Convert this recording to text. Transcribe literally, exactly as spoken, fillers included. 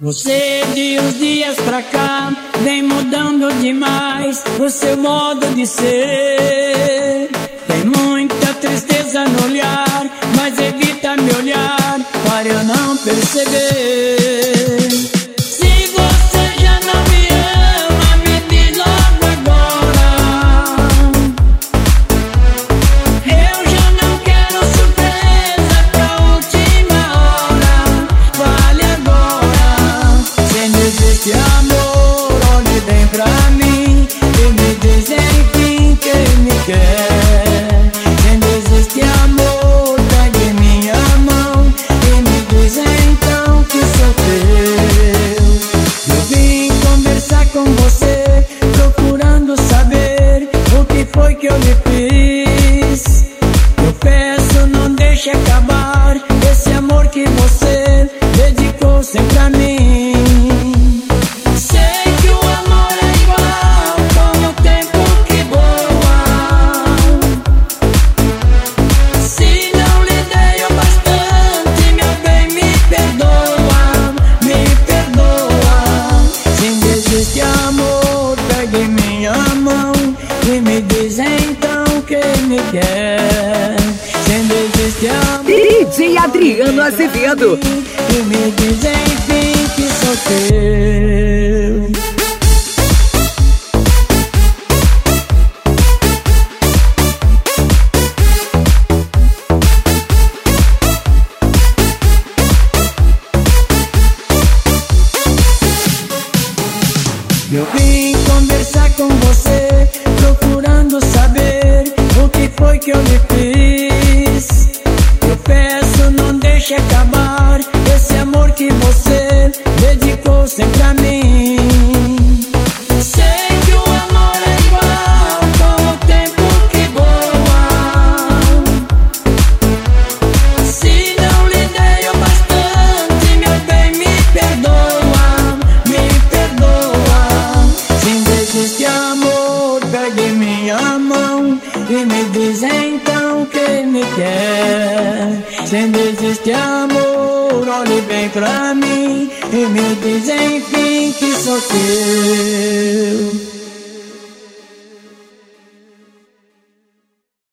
Você de uns dias pra cá vem mudando demais o seu modo de ser. Tem muita tristeza no olhar, mas evita me olhar para eu não perceber. Se você já não me ama, me diz logo agora. Eu já não quero surpresa pra última hora. Fale agora. Se não existe amor, olhe bem pra mim e me diz enfim quem me quer. Se não existe amor, pegue minha mão e me diz então que sou teu. Eu vim conversar com você, procurando saber o que foi que eu lhe fiz. Eu peço, não deixe acabar esse amor que você dedicou sempre a mim. Sei que o amor é igual como o tempo que voa. Se não lhe dei o bastante, meu bem, me perdoa, me perdoa. Se não existe amor, pegue minha mão e me diz então quem me quer. Se não existe amor, D J Adriano Azevedo. e me diz enfim que sou teu. Eu vim conversar com você, procurando saber o que foi que eu lhe fiz. Eu peço, não deixe acabar esse amor que você dedicou sempre a mim. Sei que o amor é igual como o tempo que voa. Se não lhe dei o bastante, meu bem, me perdoa, me perdoa. Se não existe amor, pegue minha mão e me diz então quem me quer. Se não existe amor, olhe bem pra mim e me diz enfim que sou teu.